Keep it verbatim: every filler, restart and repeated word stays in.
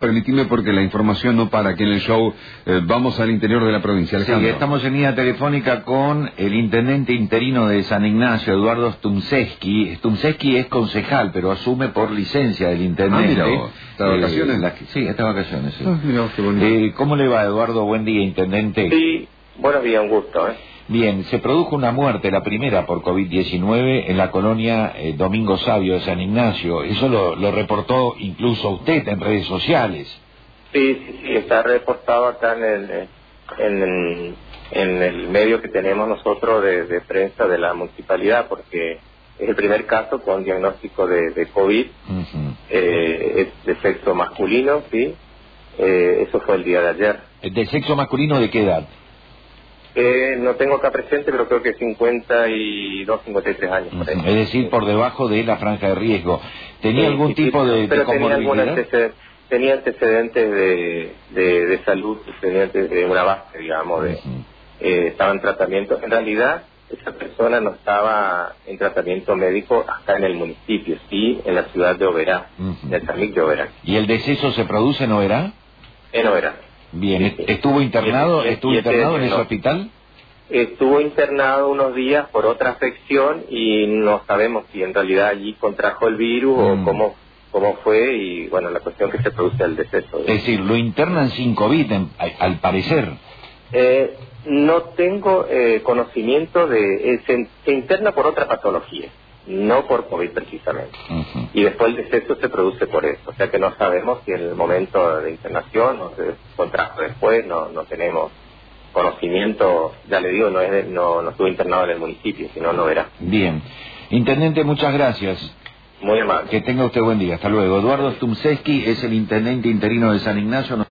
Permitime porque la información no para aquí en el show. Eh, vamos al interior de la provincia. Alejandro. Sí, estamos en línea telefónica con el intendente interino de San Ignacio, Eduardo Stumczewski. Stumczewski es concejal, pero asume por licencia del intendente. Ah, mira vos. ¿Está de vacaciones? Eh, la, sí, está de vacaciones, sí. Ah, mira vos, qué bonito. Eh, ¿Cómo le va, Eduardo? Buen día, intendente. Sí, buenos días, un gusto, ¿eh? Bien, se produjo una muerte, la primera por COVID diecinueve, en la colonia eh, Domingo Sabio de San Ignacio. Eso lo, lo reportó incluso usted en redes sociales. Sí, sí, sí, está reportado acá en el, en el, en el medio que tenemos nosotros de, de prensa de la municipalidad, porque es el primer caso con diagnóstico de, de COVID, uh-huh. eh, es de sexo masculino, sí, eh, eso fue el día de ayer. ¿De sexo masculino de qué edad? Eh, no tengo acá presente, pero creo que cincuenta y dos, cincuenta y tres años. Uh-huh. Es decir, por debajo de la franja de riesgo. ¿Tenía sí, algún sí, tipo sí, de, pero de tenía algún comorbilidad? antecedente, tenía antecedentes de, de, de salud, antecedentes de una base, digamos, de, uh-huh. eh, estaba en tratamiento. En realidad, esa persona no estaba en tratamiento médico acá en el municipio, sí, en la ciudad de Oberá, uh-huh. en el Samic de Oberá. ¿Y el deceso se produce en Oberá? En Oberá. Bien, sí, sí. ¿estuvo internado, y, y, estuvo y internado en ese no. hospital? Estuvo internado unos días por otra afección y no sabemos si en realidad allí contrajo el virus mm. o cómo cómo fue, y bueno, la cuestión que se produce el deceso. Es decir, lo internan sin COVID, en, al parecer. Eh, no tengo eh, conocimiento de... Eh, se, se interna por otra patología, no por COVID precisamente. Uh-huh. Y después el deceso se produce por eso. O sea que no sabemos si en el momento de internación o se contrajo después, no, no tenemos conocimiento, ya le digo, no es de, no, no estuvo internado en el municipio, sino no verá. Bien. Intendente, muchas gracias. Muy amable. Que tenga usted buen día. Hasta luego. Eduardo Stumczewski es el intendente interino de San Ignacio.